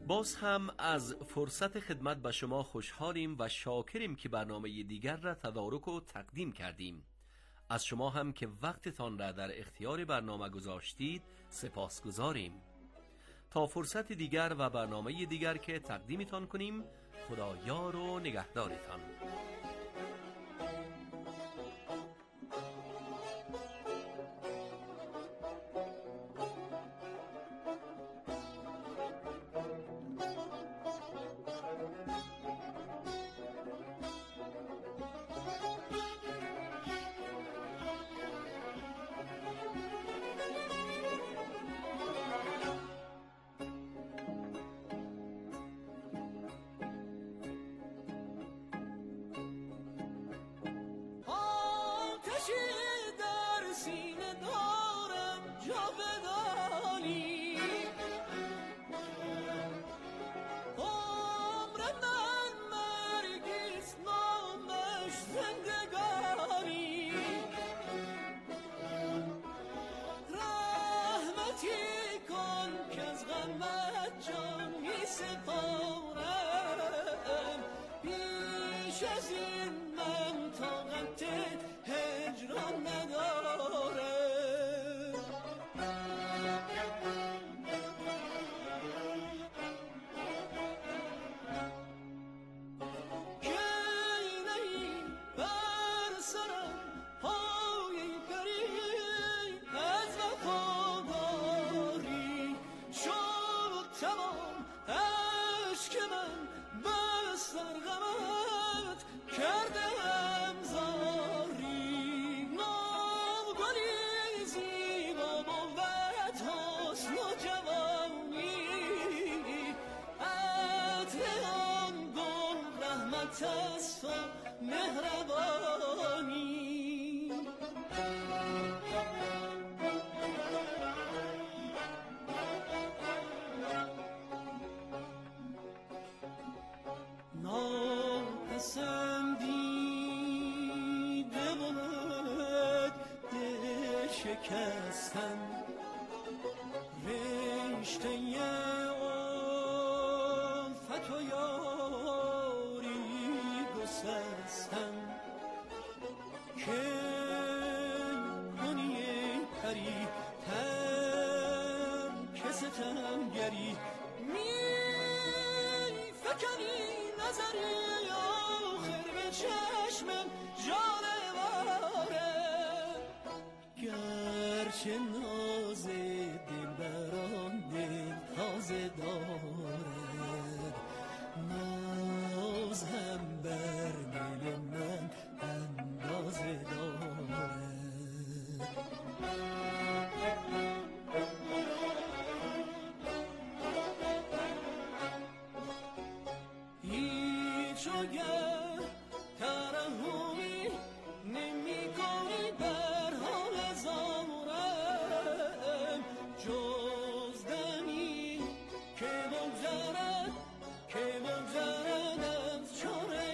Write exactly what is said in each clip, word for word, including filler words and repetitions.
باز هم از فرصت خدمت به شما خوشحالیم و شاکریم که برنامه دیگر را تدارک و تقدیم کردیم. از شما هم که وقتتان را در اختیار برنامه گذاشتید سپاسگزاریم. تا فرصت دیگر و برنامه دیگر که تقدیمتان کنیم، خدا یار و نگهدارتان. شکستن رشته الفت و یاری گسستن که کنی پری ترک ستمگری می فکنی نظری آخر به چشمم جانواره گرچه ناز دل بران دل تازه دارد ناز هم بر دل من اندازه دارد هیچ اگر ترحمی نمی کنی بر حال زارم جز دمی که بگذرد که بگذرد از چاره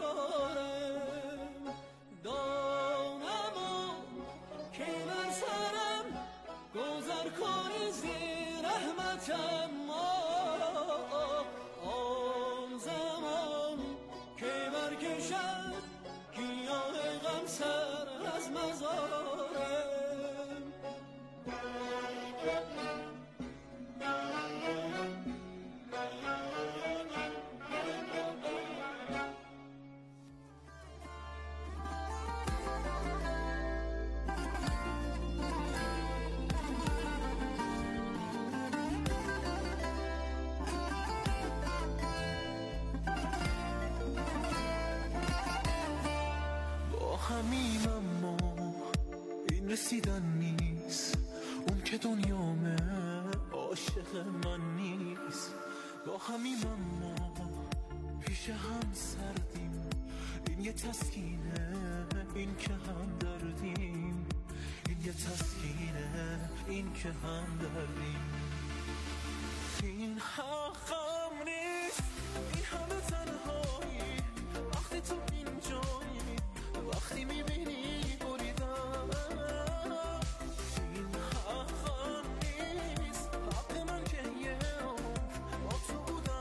کارم دانم که بر سرم گذر کنی زیر رحمتم آن زمان که برکشد گیاه غم سر از مزارم همیم اما این رسیدن نیست اون که دنیامه عاشق من نیست با همیم اما پیش هم سردیم این یه تسکینه این که هم دردیم این یه تسکینه این که هم دردیم این حقم نیست این همه تنهایی وقتی تو اینجایی وقتی میبینی بریدم این حقم نیست حق من که یه با تو بودم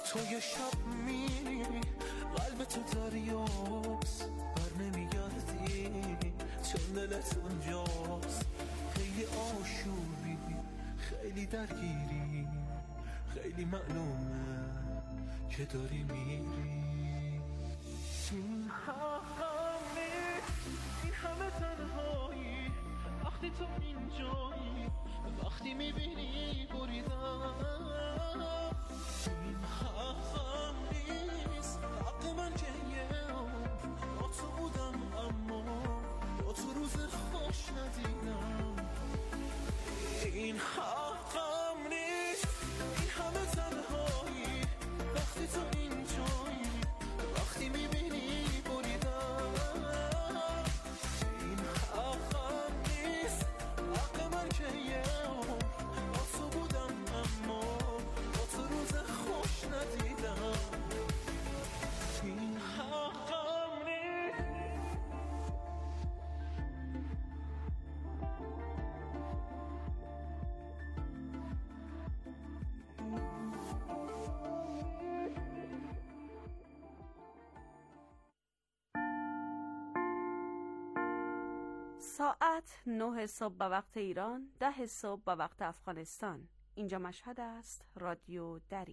تو یه شب میری قلب تو دریاست، بر نمیگردی چون دلت اونجاست. خیلی آشوبی، خیلی درگیری، خیلی معلومه که داری میری. این حقم نیست، این همه تنهایی، وقتی تو اینجایی، وقتی میبینی بریدم. این حقم نیست، حق من که یه عمر با تو بودم اما با تو روز خوش ندیدم. این حقم نیست، این همه تنهایی، وقتی تو اینجایی، وقتی میبینی بریدم. این حقم نیست، حق من که یه عمر با تو بودم اما با تو روز خوش ندیدم. این حقم نیست. ساعت نه صبح به وقت ایران، ده صبح به وقت افغانستان. اینجا مشهد است، رادیو دری.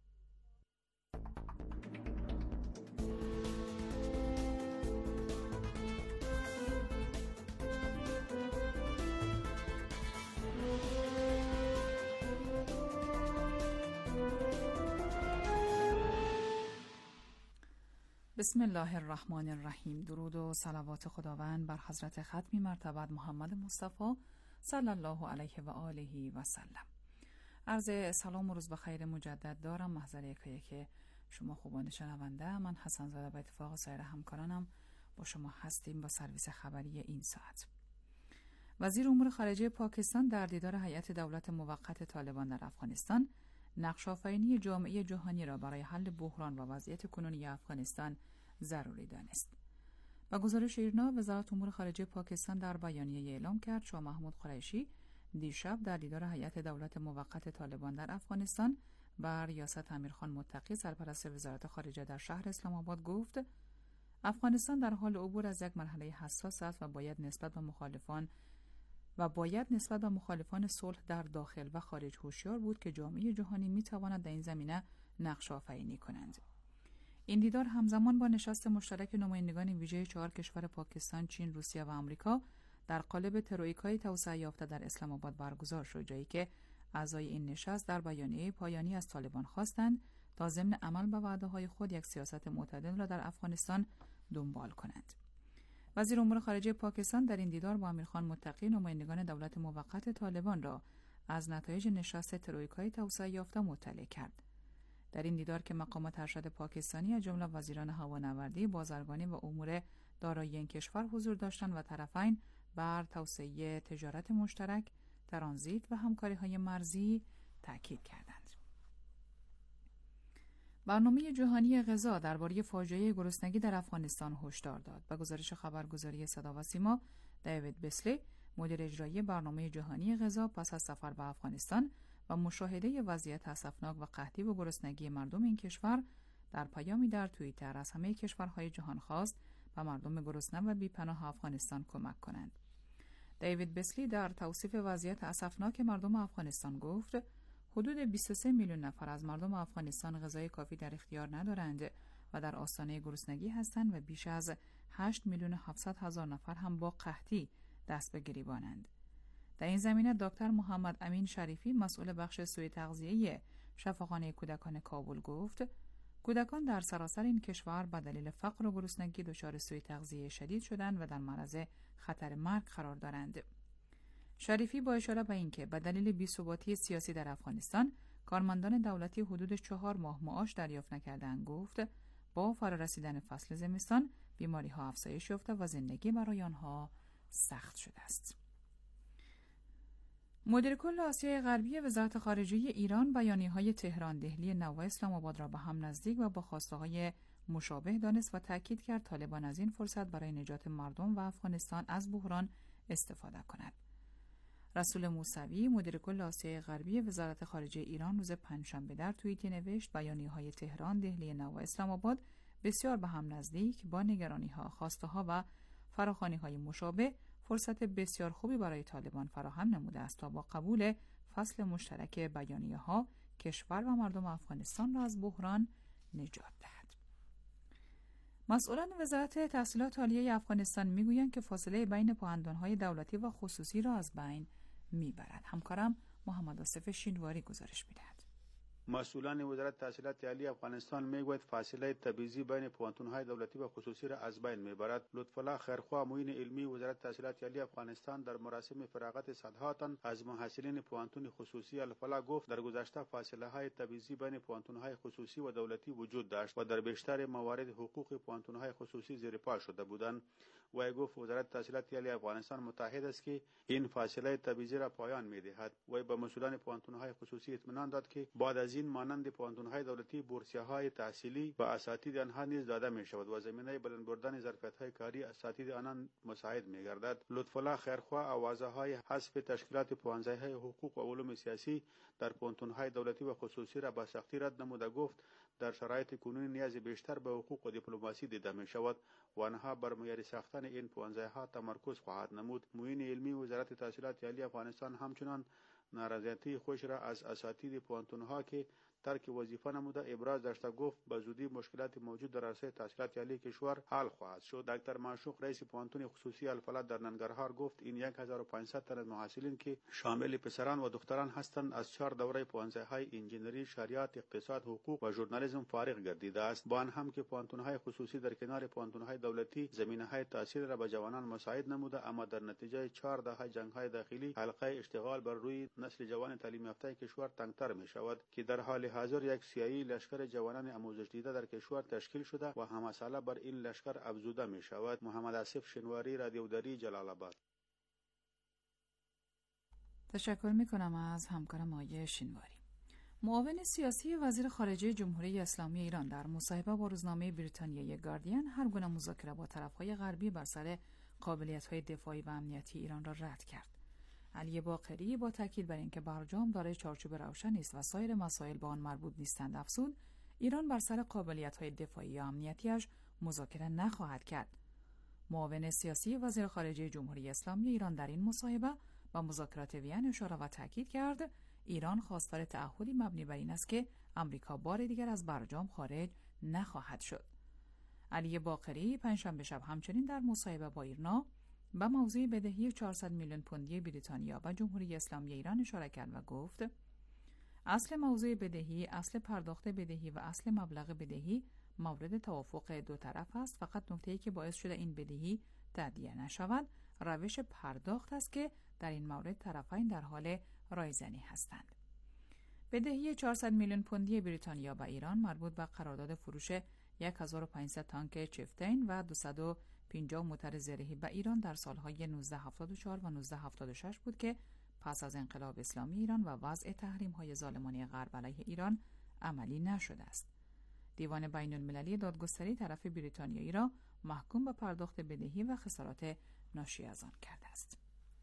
بسم الله الرحمن الرحیم. درود و صلوات خداوند بر حضرت ختمی مرتبت محمد مصطفی صلی الله علیه و آله و سلم. عرض سلام و روز بخیر مجدد دارم. محضر یکایی که شما خوبان شنونده، من حسن زاده به اتفاق سایر همکارانم با شما هستیم با سرویس خبری این ساعت. وزیر امور خارجه پاکستان در دیدار هیئت دولت موقت طالبان در افغانستان نقش‌آفرینی جامعه جهانی را برای حل بحران و وضعیت کنونی افغانستان ضروری دانست. با گزارش ایرنا، وزارت امور خارجه پاکستان در بیانیه اعلام کرد شاه محمود قریشی دیشب در دیدار هیئت دولت موقت طالبان در افغانستان بر ریاست امیرخان متقی سرپرست وزارت خارجه در شهر اسلام آباد گفت افغانستان در حال عبور از یک مرحله حساس است و باید نسبت به مخالفان و باید نسبت به مخالفان صلح در داخل و خارج هوشیار بود که جامعه جهانی میتواند در این زمینه نقش آفرینی کنند. این دیدار همزمان با نشست مشترک نمایندگان ویژه چهار کشور پاکستان، چین، روسیه و آمریکا در قالب ترویکای توسعه یافته در اسلام آباد برگزار شد، جایی که اعضای این نشست در بیانیه پایانی از طالبان خواستند تا ضمن عمل به وعده‌های خود یک سیاست معتدل را در افغانستان دنبال کنند. وزیر امور خارجه پاکستان در این دیدار با امیرخان متقی نمایندگان دولت موقت طالبان را از نتایج نشست ترویکای توسعه یافته مطلع کرد. در این دیدار که مقامات ارشد پاکستانی از جمله وزیران هوانوردی، بازرگانی و امور دارایی این کشور حضور داشتند و طرفین بر توسعه تجارت مشترک، ترانزیت و همکاری‌های مرزی تاکید کردند. برنامه جهانی غذا درباره فاجعه گرسنگی در افغانستان هشدار داد. به گزارش خبرگزاری صدا و سیما، دیوید بسلی، مدیر اجرایی برنامه جهانی غذا، پس از سفر به افغانستان و مشاهده وضعیت اسفناک و قحطی و گرسنگی مردم این کشور، در پیامی در توییتر از همه کشورهای جهان خواست به مردم گرسنه و بی‌پناه افغانستان کمک کنند. دیوید بسلی در توصیف وضعیت اسفناک مردم افغانستان گفت: حدود بیست و سه میلیون نفر از مردم افغانستان غذای کافی در اختیار ندارند و در آستانه گرسنگی هستند و بیش از هشت میلیون و هفتصد هزار نفر هم با قحطی دست به گریبانند. در این زمینه دکتر محمد امین شریفی، مسئول بخش سوی تغذیه شفاخانه کودکان کابل گفت: کودکان در سراسر این کشور به دلیل فقر و گرسنگی دچار سوء تغذیه شدید شدند و در معرض خطر مرگ قرار دارند. شریفی با اشاره به اینکه به دلیل بی‌ثباتی سیاسی در افغانستان کارمندان دولتی حدود چهار ماه معاش دریافت نکردند، گفت با فرارسیدن فصل زمستان بیماری‌ها افزایش یافته و زندگی برای آنها سخت شده است. مدیر کل آسیای غربی وزارت خارجه ایران بیانیه‌های تهران، دهلی، نو و اسلام آباد را به هم نزدیک و با خواسته‌های مشابه دانست و تاکید کرد طالبان از این فرصت برای نجات مردم و افغانستان از بحران استفاده کند. رسول موسوی مدیر کل آسیای غربی وزارت خارجه ایران روز پنجشنبه در توییتی نوشت بیانیه‌های تهران، دهلی نو و اسلام آباد بسیار به هم نزدیک، با نگرانی‌ها، خواسته‌ها و فراخوانی‌های مشابه فرصت بسیار خوبی برای طالبان فراهم نموده است تا با قبول فصل مشترک بیانیه‌ها کشور و مردم افغانستان را از بحران نجات دهد. مسئولان وزارت تحصیلات عالیه افغانستان میگویند که فاصله بین پوهنتون‌های دولتی و خصوصی را از بین میبرد. همکارم محمد آصف شینواری گزارش میدهد. مسئولان وزارت تحصیلات عالی افغانستان میگوید فاصله تبعیضی بین پوهنتون‌های دولتی و خصوصی را از بین میبرد. لطفالله خیرخواه معین علمی وزارت تحصیلات عالی افغانستان در مراسم فراغت صدها تن از محصلین پوهنتون خصوصی الفلاح گفت در گذشته فاصله‌های تبعیضی بین پوهنتون‌های خصوصی و دولتی وجود داشت و در بیشتر موارد حقوق پوهنتون‌های خصوصی زیر پا شده بودند. و گفت وزارت تحصیلات عالی افغانستان متحد است که این فاصله تبعیضی را پایان می‌دهد. و به مسئولان پوهنتون‌های خصوصی اطمینان داد که بعد از این مانند پوهنتون‌های دولتی بورسیه‌های تحصیلی به اساتید آنها نیز داده می‌شود و زمینه بلند بردن ظرفیت‌های کاری اساتید آنان مساعد می‌گردد. لطفالله خیرخواه آوازه‌های حذف تشکیلات پوهنځی‌های حقوق و علوم سیاسی در پوهنتون‌های دولتی و خصوصی را با سختی رد نموده گفت در شرایط کنونی نیاز بیشتر به حقوق و دیپلماسی دیده می‌شود و آنها بر معیاری ساختن این پوهنځی‌ها تمرکز خواهد نمود. معین علمی وزارت تحصیلات عالی افغانستان همچنان نارضایتی خوش را از اساتید پوهنتون‌ها که ترک وظیفه نموده ابراز داشته گفت به زودی مشکلات موجود در عرصه تحصیلات عالی کشور حل خواهد شد. دکتر معشوق رئیس پوهنتون خصوصی الفلاح در ننگرهار گفت این هزار و پانصد تن از محصلین که شامل پسران و دختران هستند از چهار دوره پوهنځی‌های انجینری، شریعت، اقتصاد، حقوق و ژورنالیسم فارغ گردیده است. با آن هم که پوهنتون‌های خصوصی در کنار پوهنتون‌های دولتی زمینه‌های تحصیل را به جوانان مساعد نموده، اما در نتیجه چهار دهه جنگ‌های داخلی حلقه اشتغال بر روی نسل جوان تعلیم یافته کشور تنگتر می‌شود که در حال حاضر یک سیایی لشکر جوانان آموزش دیده در کشور تشکیل شده و همساله بر این لشکر افزوده می شود. محمد آصف شینواری، رادیو دری، جلال آباد. تشکر می کنم از همکارم آقای شینواری. معاون سیاسی وزیر خارجه جمهوری اسلامی ایران در مصاحبه با روزنامه بریتانیایی گاردین هر گونه مذاکره با طرف‌های غربی بر سر قابلیت‌های دفاعی و امنیتی ایران را رد کرد. علی باقری با تاکید بر اینکه برجام دارای چارچوب روشنی است و سایر مسائل به آن مربوط نیستند افزود ایران بر سر قابلیت‌های دفاعی یا امنیتیش مذاکره نخواهد کرد. معاون سیاسی وزیر خارجه جمهوری اسلامی ایران در این مصاحبه با مذاکرات وین اشاره و تاکید کرد ایران خواستار تعهدی مبنی بر این است که آمریکا بار دیگر از برجام خارج نخواهد شد. علی باقری پنجشنبه شب همچنین در مصاحبه با ایرنا به موضوع بدهی چهارصد میلیون پوندی بریتانیا و جمهوری اسلامی ایران اشاره کرد و گفت اصل موضوع بدهی، اصل پرداخت بدهی و اصل مبلغ بدهی مورد توافق دو طرف است. فقط نکته‌ای که باعث شده این بدهی تادیه نشود روش پرداخت است که در این مورد طرفین در حال رایزنی هستند. بدهی چهارصد میلیون پوندی بریتانیا به ایران مربوط به قرارداد فروش هزار و پانصد تانک چفتین و دویست و پنجاه موتر زرهی به ایران در سالهای نوزده هفتاد و چهار و نوزده هفتاد و شش بود که پس از انقلاب اسلامی ایران و وضع تحریم‌های ظالمانه غرب علیه ایران عملی نشده است. دیوان بین‌المللی دادگستری طرف بریتانیایی را محکوم به پرداخت بدهی و خسارات ناشی از آن کرده است.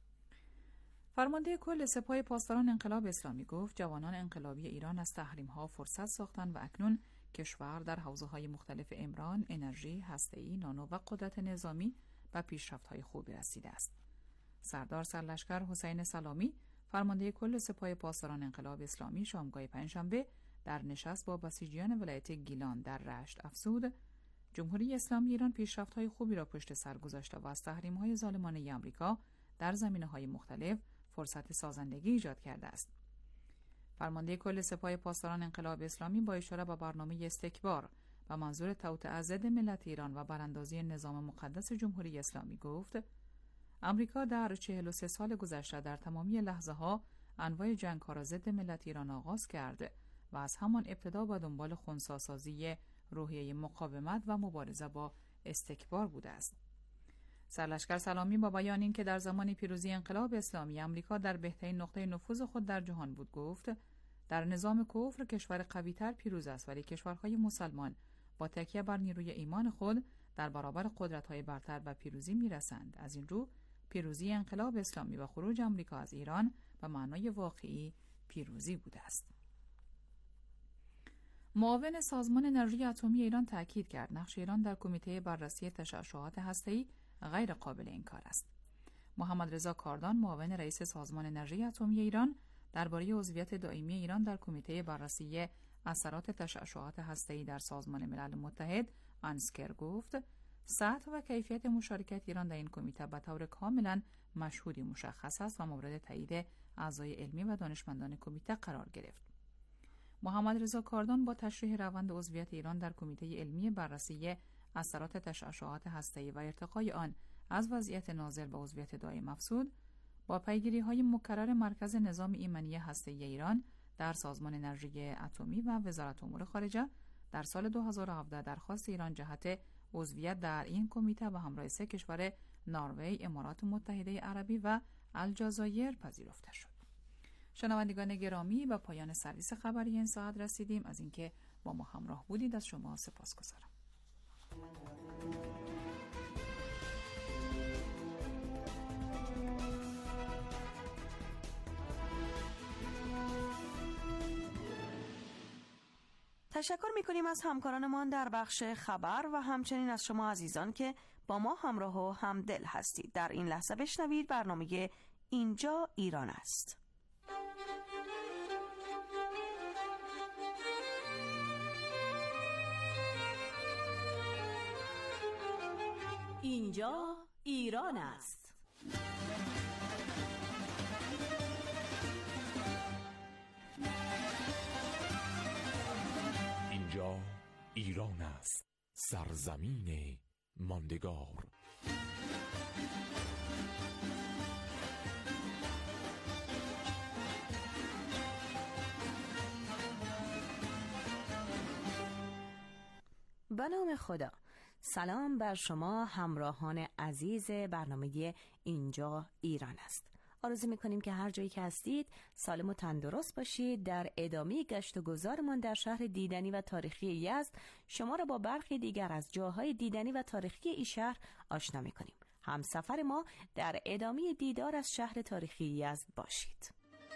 فرمانده کل سپاه پاسداران انقلاب اسلامی گفت جوانان انقلابی ایران از تحریم‌ها فرصت ساختند و اکنون کشور در حوزه‌های مختلف عمران، انرژی، هسته‌ای، نانو و قدرت نظامی به پیشرفت‌های خوبی رسیده است. سردار سرلشکر حسین سلامی، فرمانده کل سپاه پاسداران انقلاب اسلامی شامگاه پنجشنبه در نشست با بسیجیان ولایت گیلان در رشت افزود جمهوری اسلامی ایران پیشرفت‌های خوبی را پشت سر گذاشته و از تحریم‌های ظالمانه آمریکا در زمینه‌های مختلف فرصت سازندگی ایجاد کرده است. فرمانده کل سپاه پاسداران انقلاب اسلامی با اشاره به برنامه استکبار و منظور توطئه ضد ملت ایران و براندازی نظام مقدس جمهوری اسلامی گفت آمریکا در چهل و سه سال گذشته در تمامی لحظه‌ها انواع جنگ‌ها را ضد ملت ایران آغاز کرده و از همان ابتدا به دنبال خنثی‌سازی روحیه مقاومت و مبارزه با استکبار بوده است. سرلشکر سلامی با بیان این که در زمان پیروزی انقلاب اسلامی آمریکا در بهترین نقطه نفوذ خود در جهان بود گفت در نظام کفر کشور قوی‌تر پیروز است ولی کشورهای مسلمان با تکیه بر نیروی ایمان خود در برابر قدرت‌های برتر به پیروزی می‌رسند. از این رو پیروزی انقلاب اسلامی و خروج آمریکا از ایران به معنای واقعی پیروزی بوده است. معاون سازمان انرژی اتمی ایران تاکید کرد نقش ایران در کمیته بررسی تشعشعات هسته‌ای غیر قابل انکار است. محمد رضا کاردان، معاون رئیس سازمان انرژی اتمی ایران، درباره عضویت دائمی ایران در کمیته بررسی اثرات تشعشعات هسته‌ای در سازمان ملل متحد انسکر گفت: سطح و کیفیت مشارکت ایران در این کمیته به طور کاملا مشهودی مشخص است و مورد تایید اعضای علمی و دانشمندان کمیته قرار گرفت. محمد رضا کاردان با تشریح روند عضویت ایران در کمیته علمی بررسی اثرات تشعشعات هسته‌ای و ارتقای آن از وضعیت نازل به عضویت دائم افزود، با پیگیری‌های مکرر مرکز نظام ایمنی هسته‌ای ایران در سازمان انرژی اتمی و وزارت امور خارجه در سال دو هزار و هفده درخواست ایران جهت عضویت در این کمیته به همراه سه کشور نروژ، امارات متحده عربی و الجزایر پذیرفته شد. شنوندگان گرامی، به پایان سرویس خبری این ساعت رسیدیم. از اینکه با ما همراه بودید از شما سپاسگزارم. تشکر می‌کنیم از همکارانمان در بخش خبر و همچنین از شما عزیزان که با ما همراه و همدل هستید. در این لحظه بشنوید برنامه اینجا ایران است. اینجا ایران است. اینجا ایران است، سرزمین ماندگار. به نام خدا. سلام بر شما همراهان عزیز برنامه اینجا ایران است. آرزو میکنیم که هر جایی که هستید سالم و تندرست باشید. در ادامه گشت و گذارمان در شهر دیدنی و تاریخی یزد شما را با برخی دیگر از جاهای دیدنی و تاریخی این شهر آشنا میکنیم. همسفر ما در ادامه دیدار از شهر تاریخی یزد باشید.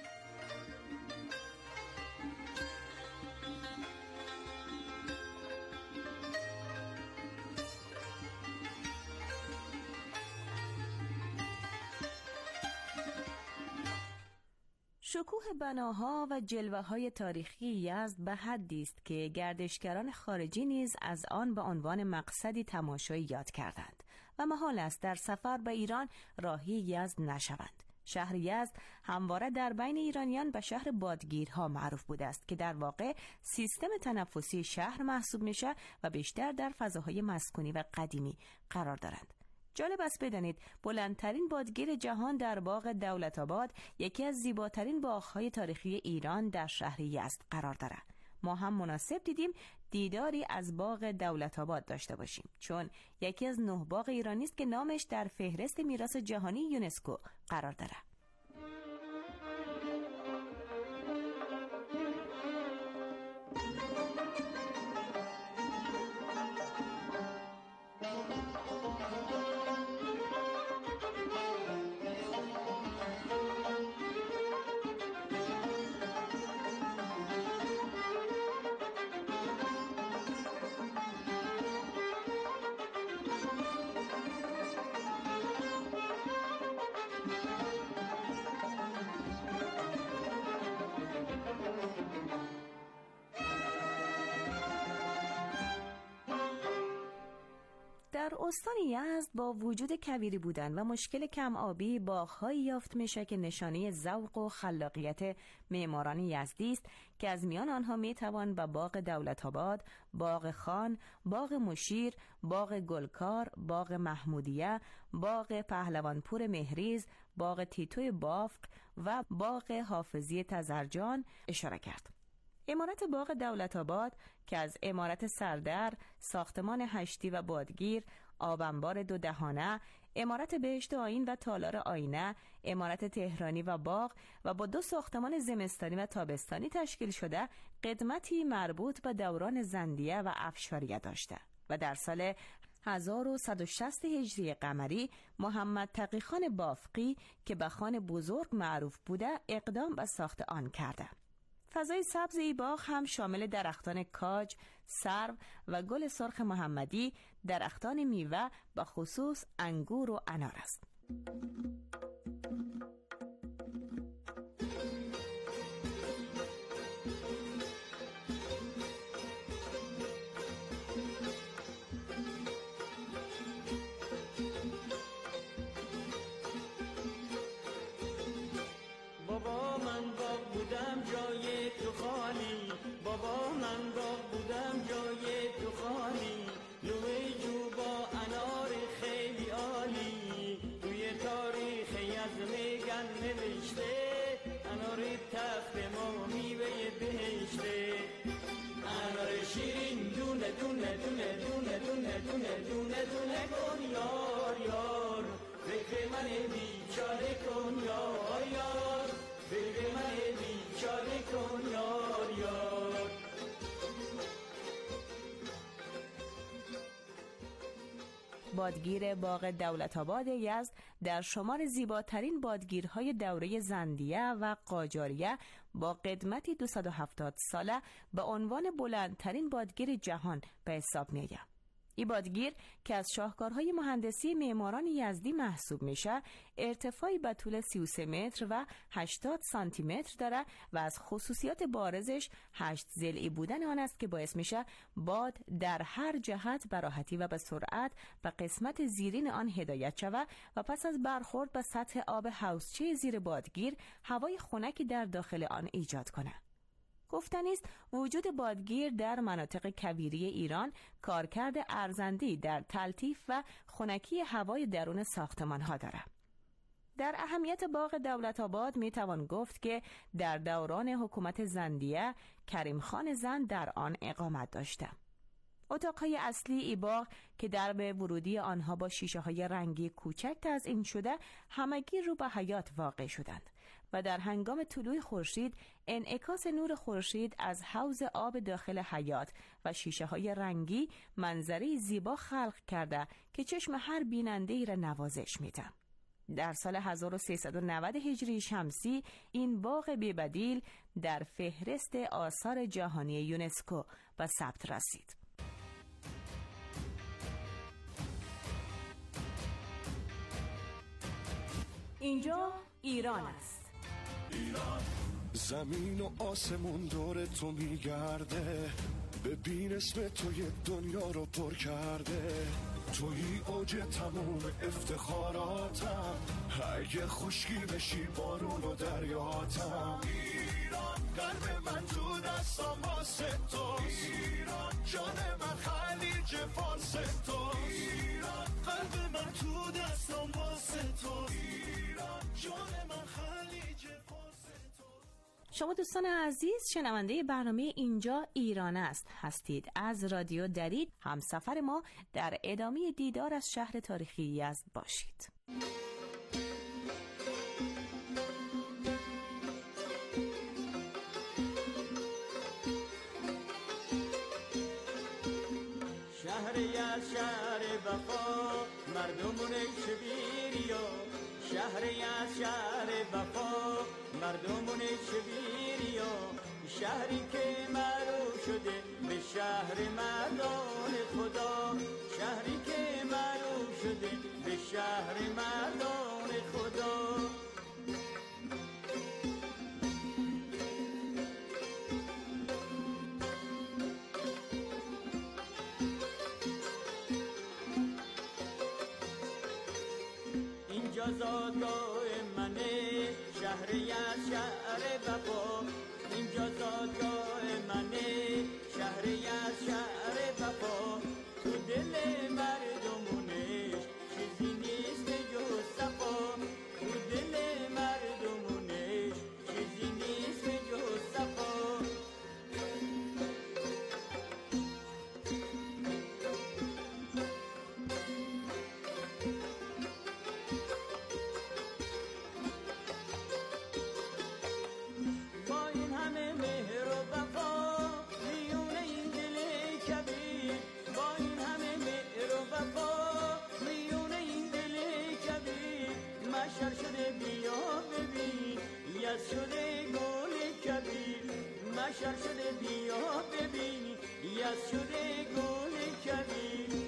شکوه بناها و جلوه‌های تاریخی یزد به حدی است که گردشگران خارجی نیز از آن به عنوان مقصدی تماشایی یاد کردند و محال است در سفر به ایران راهی یزد نشوند. شهر یزد همواره در بین ایرانیان به شهر بادگیرها معروف بوده است که در واقع سیستم تنفسی شهر محسوب میشه و بیشتر در فضاهای مسکونی و قدیمی قرار دارند. جالب است بدانید بلندترین بادگیر جهان در باغ دولت‌آباد یکی از زیباترین باغ‌های تاریخی ایران در شهر یزد قرار دارد. ما هم مناسب دیدیم دیداری از باغ دولت‌آباد داشته باشیم، چون یکی از نه باغ ایرانی است که نامش در فهرست میراث جهانی یونسکو قرار دارد. در استان یزد با وجود کویری بودن و مشکل کم آبی باغ‌هایی یافت میشه که نشانه ذوق و خلاقیت معماران یزدی است که از میان آنها میتوان به باغ دولت‌آباد، باغ خان، باغ مشیر، باغ گلکار، باغ محمودیه، باغ پهلوانپور مهریز، باغ تیتوی بافق و باغ حافظی تزرجان اشاره کرد. عمارت باغ دولت‌آباد که از عمارت سردر، ساختمان هشتی و بادگیر، آبانبار دو دهانه، عمارت بهشت آیین و تالار آینه، عمارت تهرانی و باغ و با دو ساختمان زمستانی و تابستانی تشکیل شده، قدمتی مربوط به دوران زندیه و افشاریه داشته و در سال هزار و صد و شصت هجری قمری محمد تقی خان بافقی که به خان بزرگ معروف بوده اقدام به ساخت آن کرده. فضای سبز ای باغ هم شامل درختان کاج، سرو و گل سرخ محمدی، درختان میوه به خصوص انگور و انار است. بابا من باغ بودم جای تو خالی، بابا من باغ بودم جای تو خالی، لوی جو با انار خیلی عالی، توی تاریخ یزمگن نوشته انار تخت ما میوه بهشته، انار شیرین دونه دونه دونه دونه دونه دونه دونه دونه کن یار یار، فکر من بیچاره کن یار یار، فکر من بیچاره کن یار یار. بادگیر باغ دولت‌آباد یزد در شمار زیباترین بادگیرهای دوره زندیه و قاجاریه با قدمتی دویست و هفتاد ساله به عنوان بلندترین بادگیر جهان به حساب می‌آید. این بادگیر که از شاهکارهای مهندسی معماران یزدی محسوب میشه، ارتفاعی به طول سی و سه متر و هشتاد سانتی متر داره و از خصوصیات بارزش هشت ضلعی بودن آن است که باعث میشه باد در هر جهت به راحتی و به سرعت به قسمت زیرین آن هدایت شود و پس از برخورد به سطح آب حوضچه زیر بادگیر هوای خنکی در داخل آن ایجاد کنه. گفتنی است وجود بادگیر در مناطق کویری ایران کارکرد ارزنده‌ای در تلطیف و خنکی هوای درون ساختمان‌ها دارد. در اهمیت باغ دولت‌آباد می توان گفت که در دوران حکومت زندیه کریم خان زند در آن اقامت داشته. اتاقهای اصلی ای باغ که درب ورودی آنها با شیشه‌های رنگی کوچک تزئین شده همگی رو به حیاط واقع شدند و در هنگام طلوع خورشید انعکاس نور خورشید از حوض آب داخل حیاط و شیشه‌های رنگی منظری زیبا خلق کرده که چشم هر بیننده‌ای را نوازش می‌ده. در سال هزار و سیصد و نود هجری شمسی این باغ بی‌بدیل در فهرست آثار جهانی یونسکو به ثبت رسید. اینجا ایران است. ایران زمین و آسمون دور تو میگرده، ببین اسم تو یه دنیا رو پر کرده، توی اوج تموم افتخاراتم، اگه خشکی بشی بارون و دریاتم. ایران قلب من تو دستم واسه توست، ایران جان من خلیج فارس توست، ایران قلب من تو دستم واسه توست، ایران جان من خلیج فارس توست. شما دوستان عزیز شنونده برنامه اینجا ایران است هستید. از رادیو درید همسفر ما در ادامه دیدار از شهر تاریخی یزد باشید. شهر یزد شهر وفا مردمون شبیریا، شهر یزد شهر وفا مردمون شبیریا، شهری که معروف شده به شهر مردان خدا، شهری که معروف شده به شهر مردان خدا. اینجا زادگاه منه، شهر یزد شهر وفا، اینجا زادگاه منه، شهر یزد شهر وفا، تو دل مردمونش چیزی نیست جز صفا، تو دل مردمونش چیزی نیست جز صفا. با این همه مهر و وفا میونه این دل کبیر، با این همه مهر گل کبیر مشر شده بیا ببین یز شده گل کبیر.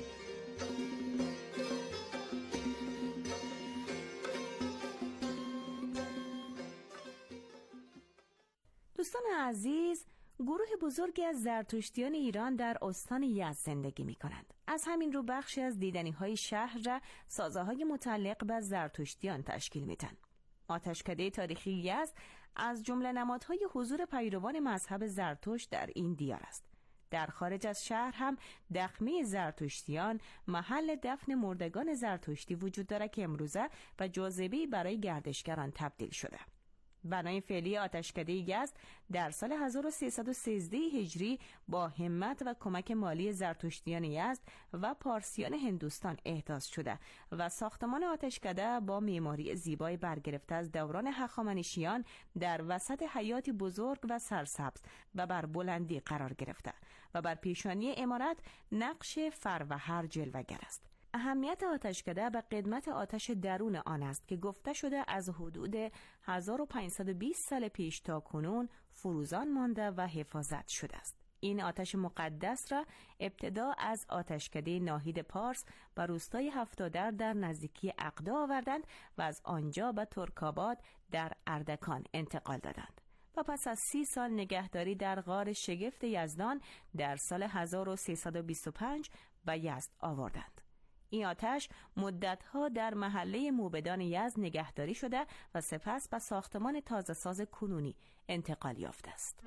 دوستان عزیز، گروه بزرگی از زرتشتیان ایران در استان یزد زندگی می کنند. از همین رو بخشی از دیدنی‌های شهر را سازه‌های متعلق به زرتشتیان تشکیل میدن. آتشکده تاریخی یزد از جمله نمادهای حضور پیروان مذهب زرتشت در این دیار است. در خارج از شهر هم دخمه زرتشتیان، محل دفن مردگان زرتشتی وجود دارد که امروزه و جاذبه‌ای برای گردشگران تبدیل شده. بنای فعلی آتشکده یزد در سال هزار و سیصد و سیزده هجری با همت و کمک مالی زرتشتیان یزد و پارسیان هندوستان احداث شده و ساختمان آتشکده با معماری زیبای برگرفته از دوران هخامنشیان در وسط حیاتی بزرگ و سرسبز و بر بلندی قرار گرفته و بر پیشانی عمارت نقش فروهر جلوه‌گر است. اهمیت آتشکده به قدمت آتش درون آن است که گفته شده از حدود هزار و پانصد و بیست سال پیش تا کنون فروزان مانده و حفاظت شده است. این آتش مقدس را ابتدا از آتشکده ناهید پارس و روستای هفتادر در نزدیکی عقده آوردند و از آنجا به ترکاباد در اردکان انتقال دادند و پس از سی سال نگهداری در غار شگفت یزدان در سال هزار و سیصد و بیست و پنج به یزد آوردند. این آتش مدتها در محله موبدان یزد نگهداری شده و سپس به ساختمان تازه ساز کنونی انتقال یافته است.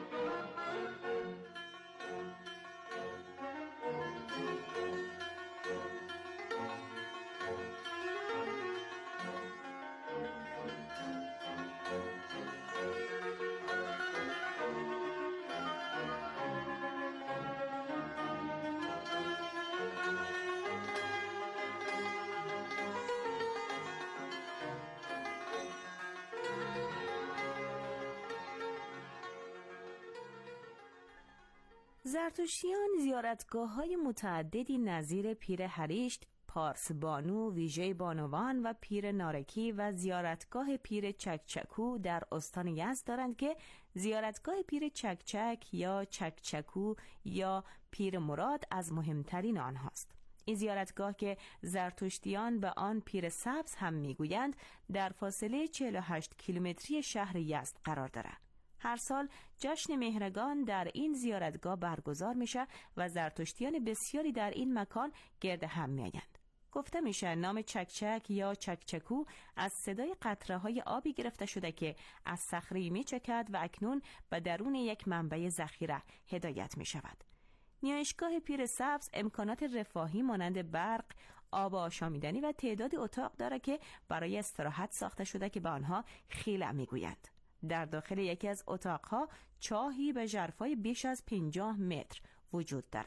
زرتشتیان زیارتگاه‌های متعددی نظیر پیر هریشت، پارس بانو، ویژه بانوان و پیر نارکی و زیارتگاه پیر چکچکو در استان یزد دارند که زیارتگاه پیر چکچک یا چکچکو یا پیر مراد از مهمترین آنهاست. این زیارتگاه که زرتشتیان به آن پیر سبز هم میگویند در فاصله چهل و هشت کیلومتری شهر یزد قرار دارد. هر سال جشن مهرگان در این زیارتگاه برگزار میشه و زرتشتیان بسیاری در این مکان گرد هم میآیند. گفته میشه نام چکچک یا چکچکو از صدای قطره های آبی گرفته شده که از صخره میچکد و اکنون به درون یک منبع ذخیره هدایت میشود. نیایشگاه پیر سبز امکانات رفاهی مانند برق، آب آشامیدنی و تعدادی اتاق داره که برای استراحت ساخته شده که به آنها خیله میگویند. در داخل یکی از اتاقها چاهی به ژرفای بیش از پنجاه متر وجود داره.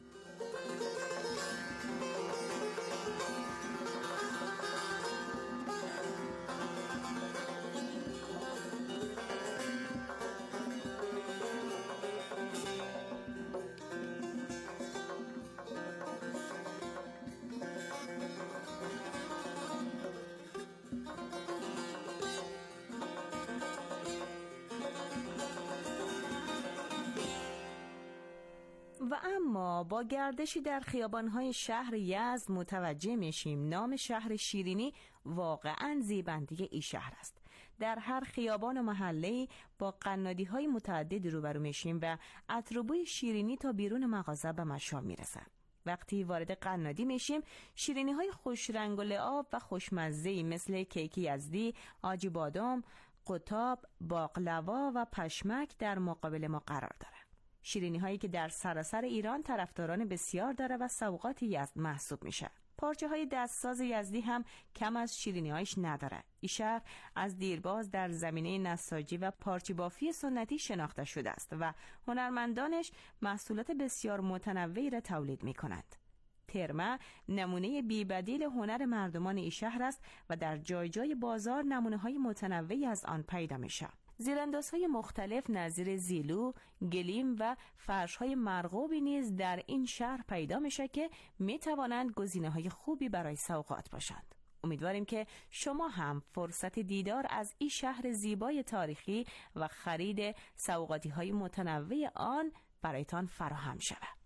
و اما با گردشی در خیابان‌های شهر یزد متوجه میشیم نام شهر شیرینی واقعاً زیبندی این شهر است. در هر خیابان و محله‌ای با قنادی‌های متعدد روبرو میشیم و عطربوی شیرینی تا بیرون مغازه به مشام میرسه. وقتی وارد قنادی میشیم شیرینی‌های خوش رنگ و لعاب و خوشمزه‌ای مثل کیک یزدی، عاجی بادام، قطاب، باقلوا و پشمک در مقابل ما قرار داره. شیرینی هایی که در سراسر ایران طرفداران بسیار داره و سوغات یزد محسوب میشه. پارچه های دستساز یزدی هم کم از شیرینی هایش نداره. این شهر از دیرباز در زمینه نساجی و پارچه بافی سنتی شناخته شده است و هنرمندانش محصولات بسیار متنوعی را تولید میکنند. ترمه نمونه بی‌بدیل هنر مردمان این شهر است و در جای جای بازار نمونه های متنوعی از آن پیدا میشه. زیراندازهای مختلف نظیر زیلو، گلیم و فرش‌های مرغوبی نیز در این شهر پیدا میشه که میتوانند گزینه‌های خوبی برای سوغات باشند. امیدواریم که شما هم فرصت دیدار از این شهر زیبای تاریخی و خرید سوغاتی های متنوع آن برایتان فراهم شود.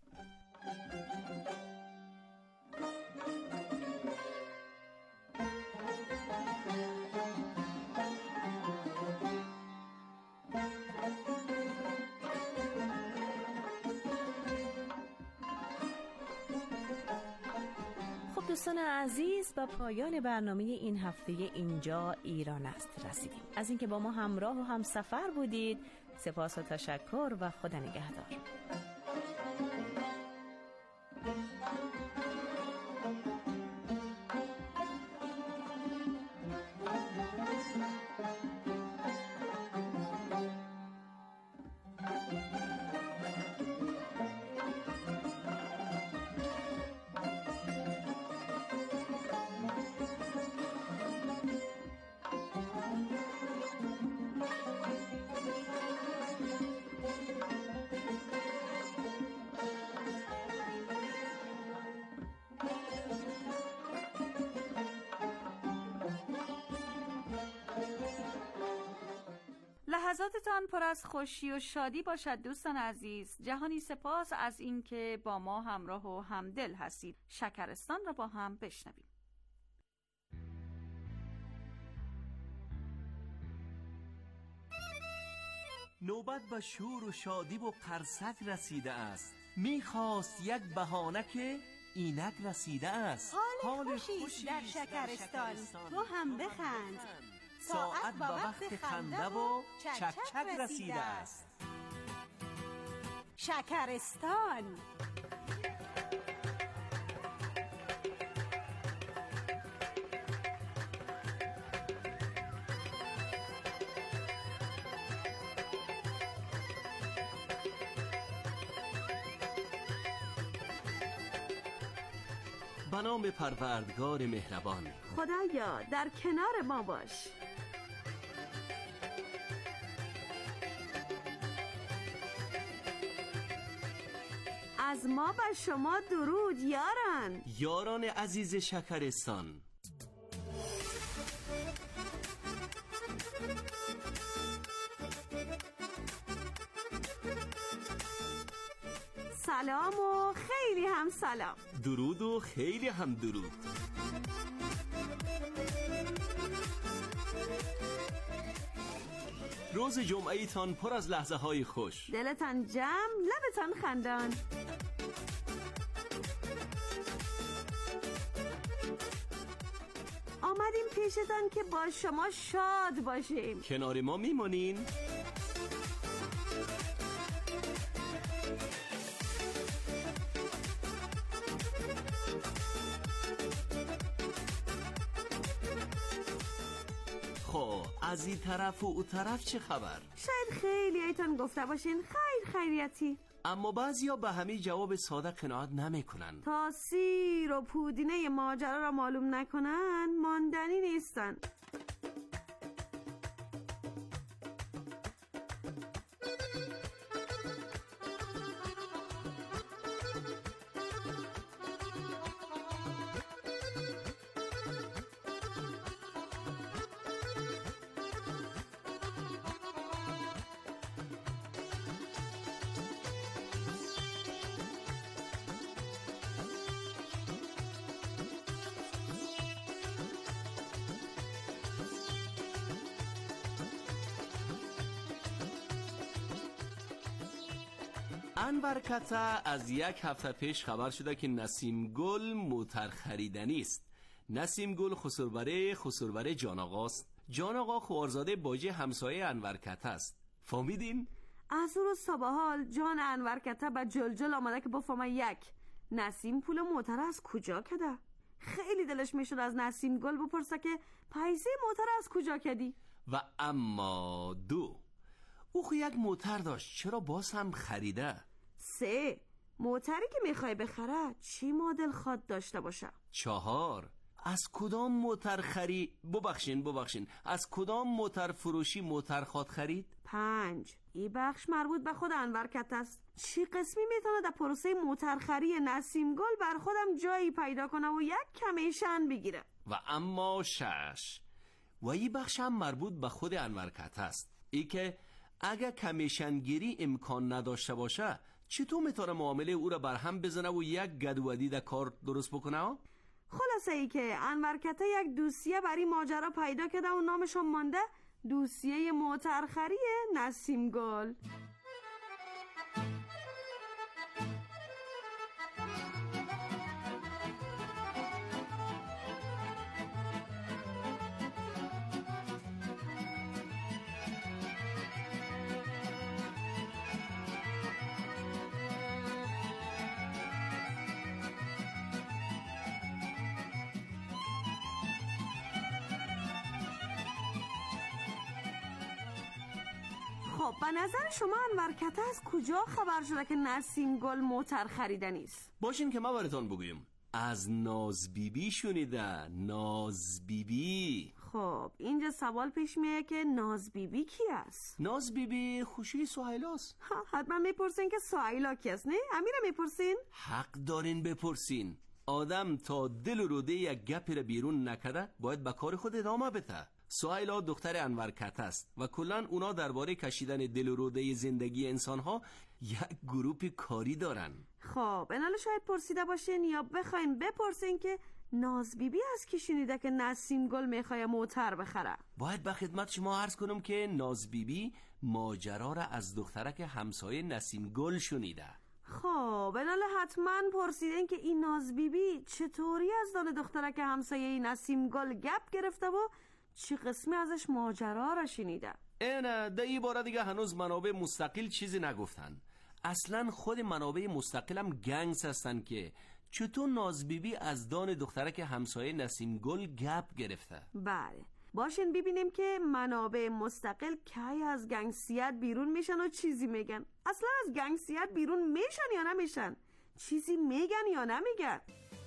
دوستان عزیز، به پایان برنامه این هفته اینجا ایران است رسیدیم. از اینکه با ما همراه و هم سفر بودید سپاس و تشکر و خدا نگهدار. لحظاتتان پر از خوشی و شادی باشد دوستان عزیز. جهانی سپاس از اینکه با ما همراه و همدل هستید. شکرستان را با هم بشنویم. نوبت به شور و شادی و قرصک رسیده است. میخواست یک بهانه که اینک رسیده است. حال خوشی در شکرستان، تو هم بخند. ساعت با وقت خنده و چک چک رسیده است. شکرستان به نام پروردگار مهربان. خدایا در کنار ما باش. از ما به شما درود یاران. یاران عزیز شکرستان، سلام و خیلی هم سلام. درود و خیلی هم درود. روز جمعه تان پر از لحظه های خوش، دلتان جمع، لبتان خندان. آمدیم پیشتان که با شما شاد باشیم. کنار ما میمونین؟ خب از این طرف و او طرف چه خبر؟ شاید خیلی ایتان گفته باشین خیر خیریتی، اما بعضیا به همین جواب ساده قناعت نمی کنن. تا سیر و پودینه ماجرا را معلوم نکنن ماندنی نیستن. انور کتا از یک هفته پیش خبر شده که نسیم گل موتر خریدنی است. نسیم گل خسروره خسروره جان آقاست. جان آقا خوارزاده باجه همسایه انور کتا است. فهمیدین؟ از او روز تا به حال جان انور کتا به جلجل آمده که بفهمه یک نسیم پول موتر از کجا کده. خیلی دلش میشد از نسیم گل بپرسه که پیسه موتر از کجا کدی. و اما دو، او خو یک موتر داشت، چرا باز هم خریده؟ سه، موتری که میخوای بخره چی مدل خواد داشته باشه؟ چهار، از کدام موتر خرید؟ ببخشین ببخشین از کدام موتر فروشی موتر خواد خرید؟ پنج، این بخش مربوط به خود انور کتا است. چی قسمی میتونه در پروسه موترخری نسیم گل بر خودم جایی پیدا کنه و یک کمیشن بگیره؟ و اما شش و این بخش هم مربوط به خود انورکت است، ای که اگر کمیشنگیری امکان نداشته باشه چطور میتونه معامله او را برهم بزنه و یک گدودی در کار درست بکنه؟ خلاصه ای که انورکته یک دوسیه برای ماجرا پیدا کرده و نامشون مانده دوسیه موترخری نسیم گل. خب به نظر شما انورکته از کجا خبر شده که نسیم گل موتر خریدنی است؟ باشین که ما براتون بگویم. از ناز بیبی شنیده. ناز بیبی. خب اینجا سوال پیش میه که ناز بیبی کی است؟ ناز بیبی خوشی سهیلاست. حتما میپرسین که سهیلا کی است، نه؟ امیره میپرسین؟ حق دارین بپرسین. آدم تا دل و روده یک گپی را بیرون نکده باید به کار خود ادامه بده. سهیلا دختر انورکته است و کلن اونا درباره کشیدن دل و روده زندگی انسانها یک گروپ کاری دارن. خب انال شاید پرسیده باشین یا بخواین بپرسین که ناز بیبی از کی شنیده که نسیم گل میخواه موتر بخره؟ باید به خدمت شما عرض کنم که ناز بیبی ماجرا را از دخترک همسایه نسیم گل شنیده. خب انال حتما پرسیدین که این ناز بیبی چطوری از دان دخترک همسایه نسیم گل گپ گرفته و چی قسمی ازش ماجرا را شنیده؟ اینه ده ای باره دیگه هنوز منابع مستقل چیزی نگفتن. اصلا خود منابع مستقل هم گنگس هستن که چطور ناز بیبی از دان دخترک همسایه نسیم گل گپ گرفته. بله باشین ببینیم که منابع مستقل کی از گنگسیت بیرون میشن و چیزی میگن. اصلا از گنگسیت بیرون میشن یا نمیشن؟ چیزی میگن یا نمیگن؟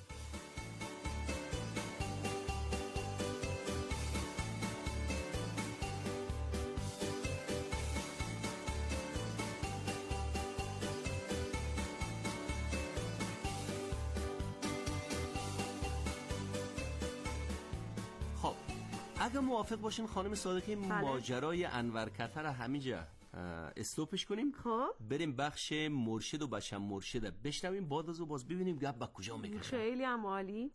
اگه موافق باشین خانم صادقی بله. ماجرای انورکته را همینجا استوپش کنیم. خب بریم بخش مرشد و بشم مرشد بشنویم، بعد از او باز ببینیم گپ با کجا میکشه. خیلی هم عالی.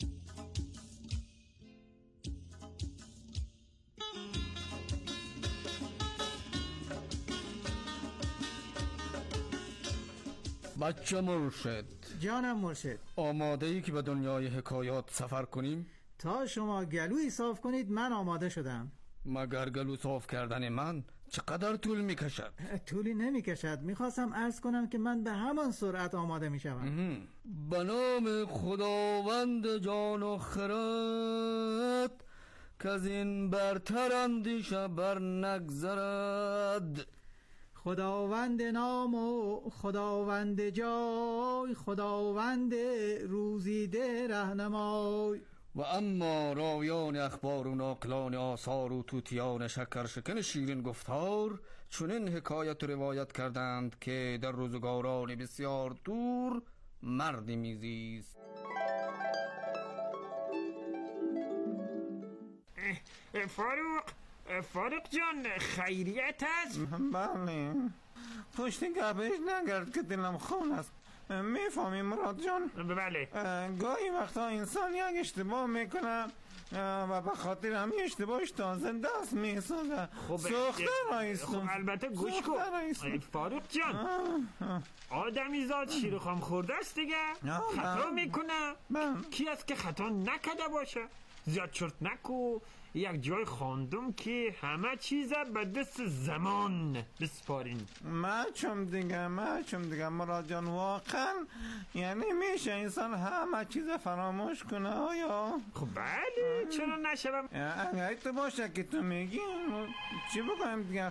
بچه مرشد. جانم مرشد. آماده ای که به دنیای حکایات سفر کنیم؟ تا شما گلوی صاف کنید من آماده شدم. مگر گلو صاف کردن من چقدر طول میکشد؟ طولی نمیکشد. میخواستم عرض کنم که من به همان سرعت آماده میشوم. به نام خداوند جان و خرد که از این برتر اندیشه بر نگذرد. خداوند نام و خداوند جای، خداوند روزیده رهنمای. و اما راویان اخبار و ناقلان آثار و توتیان شکر شکن شیرین گفتار چنین حکایت روایت کردند که در روزگاران بسیار دور مردی میزیست. فاروق فاروق جان خیریت است؟ بله پشت گپش نگرد که دلم خون است. میفهمی مراد جان؟ بله. گاهی وقتا انسان یک اشتباه میکنه و به خاطر همین اشتباهش تازه دست میسازه. خب سوخته رایستم. خب البته گوش کن فاروق جان، آدمی زاد شیر خام خورده است دیگه، خطا میکنه. کی است که خطا نکده باشه؟ زیاد چرت نکو. یک جای خواندم که همه چیز به دست زمان بسپارین. مچم دیگه مچم دیگه مراد جان، واقعا یعنی میشه انسان همه چیز فراموش کنه آیا؟ خب بله چرا نشوم؟ اگر تو باشه که تو میگی چی بکنم دیگه؟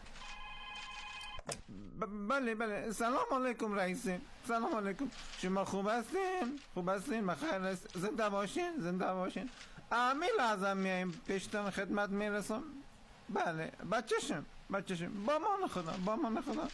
بله بله سلام علیکم رئیسه. سلام علیکم. شما خوب هستین؟ خوب هستین؟ بخیر است؟ زنده باشین؟ زنده باشین؟ امی لازم میاییم پیشتن خدمت میرسم. بله بچهشم بچهشم با من خدا با من خدا.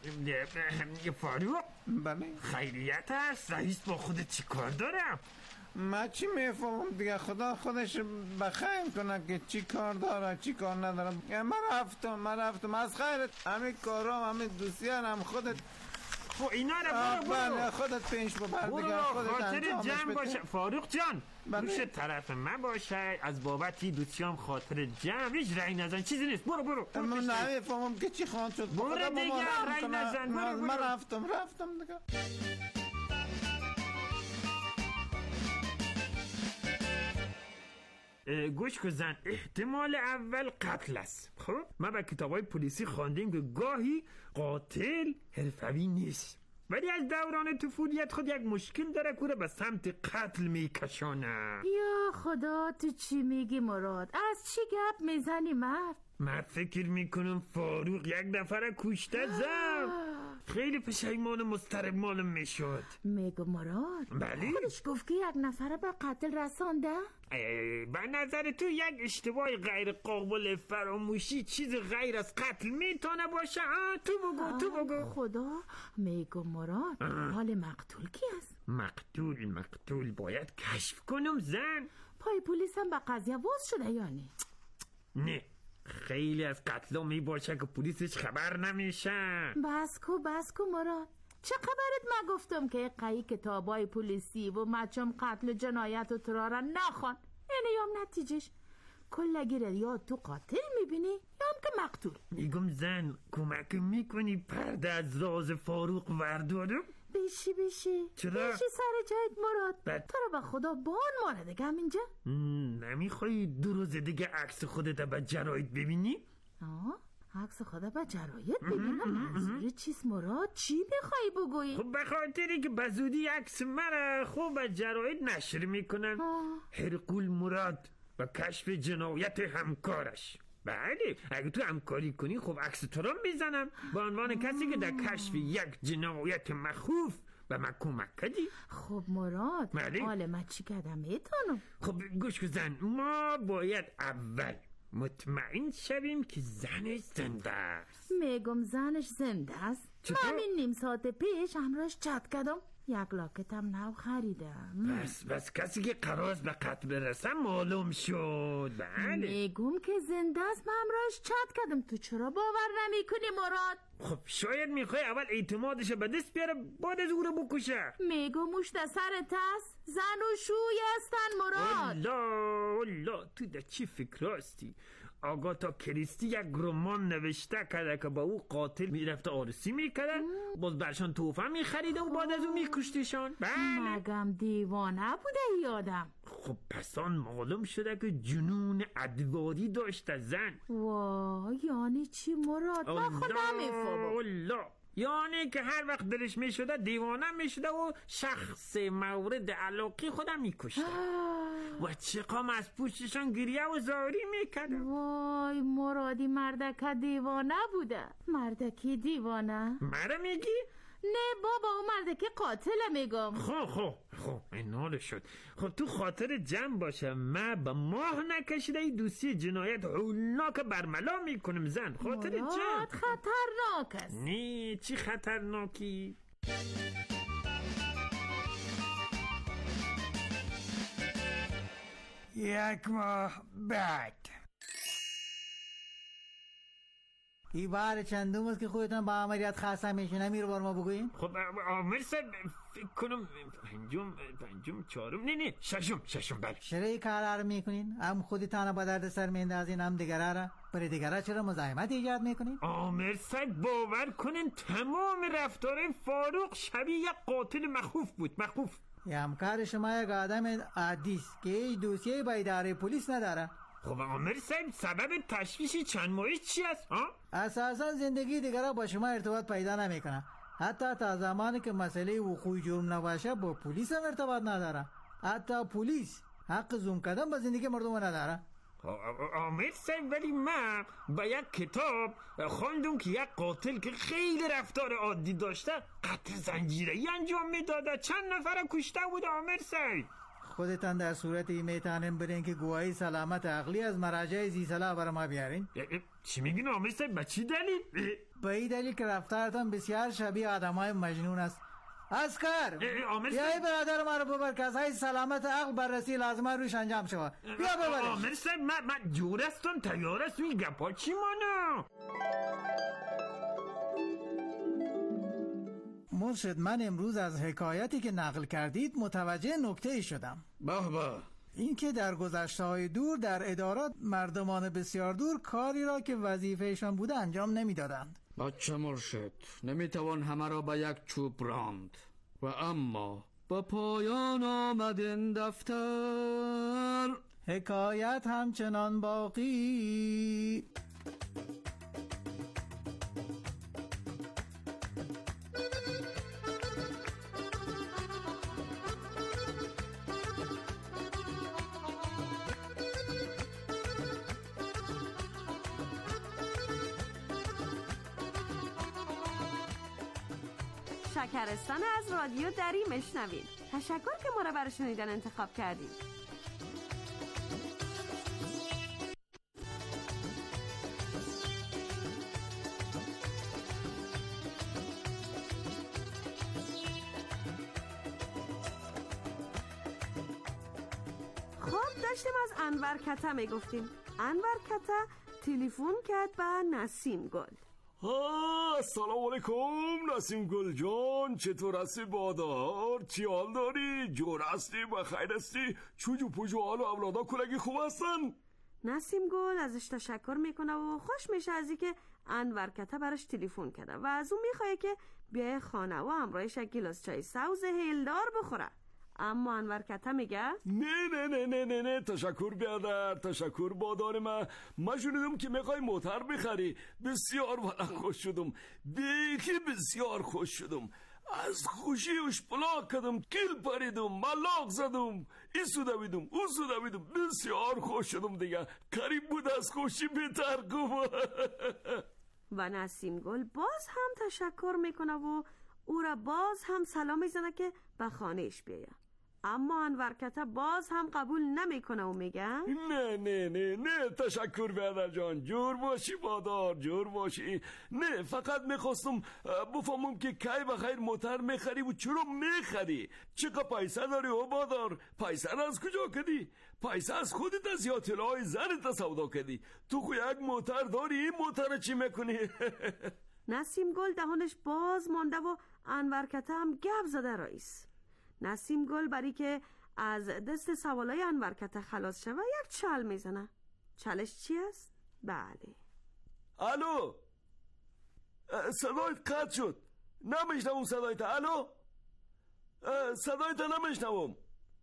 فاروق بله خیریت است؟ رئیس با خودت چی کار دارم؟ من چی میفهمم دیگه؟ خدا خودش بخیر کنه که چی کار داره چی کار نداره. من رفتم من رفتم از خیرت همین کارام همین دوستیان هم خودت خب اینا رو برو برو بله خودت پیش ببر دیگه. برو خودت خاطر انجامش جمع بده. باشه فاروق جان. بله. روش طرف من باشه از بابتی دوستیام خاطر جمع هیچ رأی نزن چیزی نیست. برو برو, برو من نمیفهمم که چی خواهد شد. برو خدا دیگه مبارک رأی کنه. نزن. برو من- برو من رفتم رفتم دیگه. اه، گوش کن زن، احتمال اول قتل است. خب ما به کتابای پلیسی خواندیم که گاهی قاتل حرفوی نیست ولی از دوران طفولیت خود یک مشکل داره که او را به سمت قتل میکشانه. یا خدا تو چی میگی مراد؟ از چی گپ میزنی مرد؟ من فکر میکنم فاروق یک نفر کشته زن. خیلی پشیمان و مضطرب معلوم میشد. میگو مراد؟ بله. خودش گفت که یک نفر به قتل رسانده؟ به نظر تو یک اشتباه غیر قابل فراموشی چیز غیر از قتل میتونه باشه؟ آه تو بگو تو بگو. خدا میگو مراد حال مقتول کی است؟ مقتول مقتول باید کشف کنم زن. پای پلیس هم به قضیه واز شده یا نه؟ نه خیلی از قتلا می باشه که پلیسش خبر نمیشه. بس کو بس کو مراد، چه خبرت؟ من گفتم که قایی کتابای پلیسی و مچم قتل و جنایت و ترارا نخوان. اینه یام نتیجهش کلگی را یا تو قاتل میبینی یا هم که مقتول. میگم زن کمک میکنی پرده از راز فاروق وردارم؟ بشی بشی چرا؟ بشی سر جایت مراد. بد. تو رو به خدا بان ماره دیگه همینجا. نمیخوای دو روز دیگه عکس خودت به جراید ببینی؟ آه عکس خدا به جراید ببینم؟ منظور چیست مراد؟ چی میخوای بگویی؟ خب به خاطری که به زودی عکس مرا خوب به جراید نشر میکنن. هرقول مراد و کشف جنایت همکارش. بله اگه تو همکاری کنی خب عکس تو رو میزنم به عنوان کسی که در کشف یک جنایت مخوف و من کمک کردی. خب مراد بله. حالا من چی کردم میتونم؟ خب گوش کن زن، ما باید اول مطمئن شویم که زنش زنده است. میگم زنش زنده است. من همین نیم ساعت پیش همراهش چت کردم، یک لاکتم نو خریدم. بس بس کسی که قرار است به قتل برسه معلوم شد. بله میگم که زنده است، من همراهش چت کردم. تو چرا باور نمی کنی مراد؟ خب شاید میخوای اول اعتمادش به دست بیاره بعد از او رو بکشه. میگم مشت سرت است، زن و شوی هستن مراد. الله الله تو در چی فکر هستی؟ آگاتا کریستی یک رمان نوشته کرده که با او قاتل میرفته آرسی میکرده باز برشان توفه میخریده و بعد از او میکشتشان. بله مگم دیوانه بوده یادم. خب پسان معلوم شده که جنون ادواری داشته زن. وای یعنی چی مراد؟ من خودم میفهمم. الله یعنی که هر وقت دلش میشده دیوانه میشده و شخص مورد علاقه خودم میکشته و چقام از پوششان گریه و زاری میکرده. وای مرادی مردکه دیوانه بوده. مردکی دیوانه؟ مرا میگی؟ نه بابا اون مردکه قاتل میگم. خب خب خب این حال شد. خب تو خاطر جمع باشه من به ماه نکشیده ای دوستی جنایت هولناک برملا میکنم زن. خاطر جمع خطرناک است. نه چی خطرناکی؟ یک ماه بعد. این بار چندم است که خودتان با عملیات خاصه میشونه؟ میرو بار ما بگوین. خب آمر صاحب فکر کنم پنجم پنجم چهارم نه نه ششم ششم بله. چرا این کارا رو میکنین؟ هم خودتان با درد سر میندازین هم دیگرا را. برای دیگرا چرا مزاحمت ایجاد میکنین؟ آمر صاحب باور کنین تمام رفتار فاروق شبیه یک قاتل مخوف بود. مخوف. یه همکار شما یک آدم عادی است که هیچ دوسیه با اداره پلیس نداره. خب آمر صاحب سبب تشویش چند ماهی چی است؟ اساسا زندگی دیگرا با شما ارتباط پیدا نمیکنه. حتی تا زمانی که مسئله وقوع جرم نباشه با پلیس هم ارتباط نداره. حتی پلیس حق زوم کردن با زندگی مردم نداره. آمر صاحب ولی من با یک کتاب خواندم که یک قاتل که خیلی رفتار عادی داشته قتل زنجیره‌ای انجام میداده چند نفر کشته بود. آمر صاحب خودتان در صورتی میتونین برین که گواهی سلامت عقلی از مراجع زیصلاح برای ما بیارین. چی میگین آمر صاحب؟ به چی دلیل؟ به این دلیل که رفتارتان بسیار شبیه آدمای مجنون است. اسکر عامل بیایی برادر ما رو ببر که از های سلامت عقل بررسی لازمه روش انجام شود. بیا ببرش. عامل صاحب من من جور هستم تیار است این گپا چی مانو؟ مرشد من امروز از حکایتی که نقل کردید متوجه نکته ای شدم. به به. این که در گذشته های دور در ادارات مردمان بسیار دور کاری را که وظیفهشان بوده انجام نمیدادند. بچه مرشد نمیتوان همه را به یک چوب راند و اما به پایان آمد این دفتر حکایت همچنان باقی. شکرستان از رادیو دری مشنوید. تشکر که ما را برای شنیدن انتخاب کردید. خب داشتیم از انور کته میگفتیم. انور کته تلفن کرد به نسیم گل. ها سلام علیکم نسیم گل جان، چطور هستی بادار؟ چی حال داری؟ جور هستی؟ بخیر هستی؟ چوجو پوجو حال و اولادا کلگی خوب هستن؟ نسیم گل ازش تشکر میکنه و خوش میشه از اینکه انور کته براش تلفن کرده و از اون میخواد که بیای خانه و همراهش یک گلاس چای سبز هیلدار بخوره. اما انور کته میگه نه نه نه نه نه نه تشکر بیادر، تشکر بادار من. من شنیدم که میخوای موتر بخری. بسیار والا خوش شدم، بیخی بسیار خوش شدم. از خوشیش پلاک کردم، کل پریدم، ملاق زدم، این سو دویدم اون سو دویدم، بسیار خوش شدم دیگه. قریب بود از خوشی بهتر گم. و نسیم گل باز هم تشکر میکنه و او را باز هم سلام میزنه که به خانهش بیایه. اما انور کته باز هم قبول نمیکنه و میگه نه نه نه نه تشکر بیادر جان، جور باشی بادار، جور باشی. نه فقط میخواستم بفهمم که کی بخیر موتر میخری و چرا میخری؟ چقدر پیسه داری او بادار؟ پیسه را از کجا کدی؟ پیسه از خودت از یا طلای زرت سودا کدی؟ تو خو یک موتر داری، این موتر چی میکنی؟ نسیم گل دهانش باز مانده و انور کته هم گپ زده رئیس. نسیم گل برای که از دست سوالای انور کته خلاص شوه یک چل میزنه. چلش چی است؟ بله. الو صدایت قطع شد، نمیشنوم صدایت. الو صدایت نمیشنوم.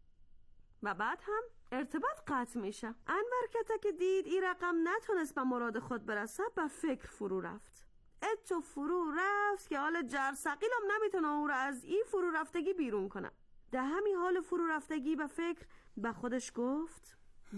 و بعد هم ارتباط قطع میشه. انور کته که دید این رقم نتونست به مراد خود برسه به فکر فرو رفت. اتو فرو رفت که حال جرثقیلم نمیتونه او را از این فرو رفتگی بیرون کنه. در همین حال فرو رفتگی به فکر به خودش گفت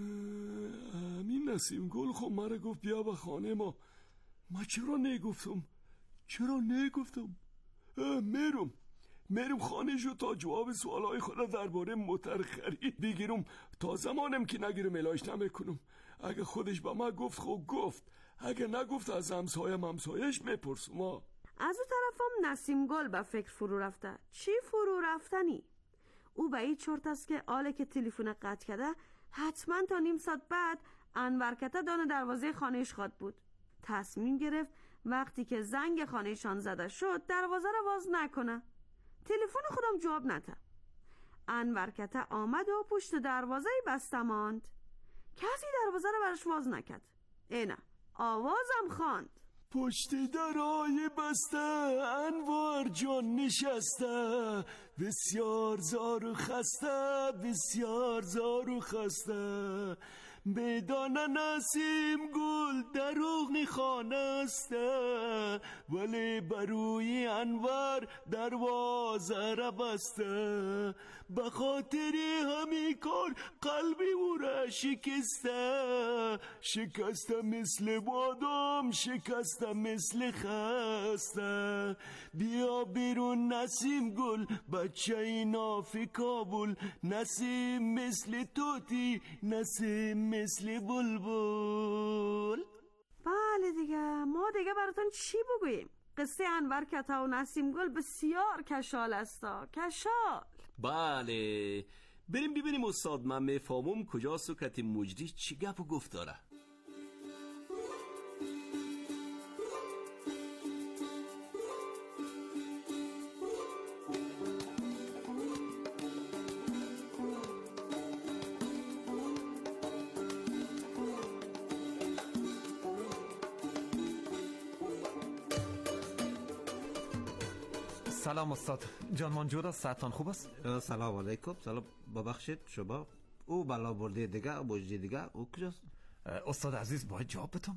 همین نسیم گل خب مرا گفت بیا به خانه ما. ما چرا نگفتم؟ چرا نگفتم؟ میرم میرم خانه شو تا جواب سوالای خود درباره موتر خرید بگیرم. تا زمانم که نگیرم الاش نمیکنم. اگه خودش به ما گفت خب گفت، اگه نگفت از همسایم همسایش میپرسم. از او طرفم نسیم گل به فکر فرو رفته. چی فرو رفتنی؟ او به این چرت است که آله که تلفن قطع کرده حتما تا نیم ساعت بعد انور کته دان دروازه خانهش خواد بود. تصمیم گرفت وقتی که زنگ خانهشان زده شد دروازه را باز نکنه. تلفن خودم جواب نده. انور کته آمد و پشت دروازه بسته ماند. کسی دروازه را برش باز نکرد. اینا آوازم خواند. پشت درای بسته انوار جان نشسته، بسیار زار و خسته، بسیار زار و خسته. بدانه نسیم گل دروغ خانه است، ولی بروی انور دروازه را بسته. به خاطر همین کار قلبی او را شکسته، شکسته مثل بادام، شکسته مثل خسته. بیا بیرون نسیم گل بچه ناف کابل، نسیم مثل توتی، نسیم مثل بلبل. بله دیگه، ما دیگه براتون چی بگوییم؟ قصه انور کتا و نسیم گل بسیار کشال استا. کشال. بله، بریم ببینیم استاد. من میفهمم کجاست و کتی مجری چی گپ و گفت داره. سلام استاد جان منجور است. ساعتان خوب است؟ سلام علیکم. سلام. ببخشید شما او بالا برده دیگه بوجی دیگه او کجاست؟ استاد عزیز باید جواب بتم.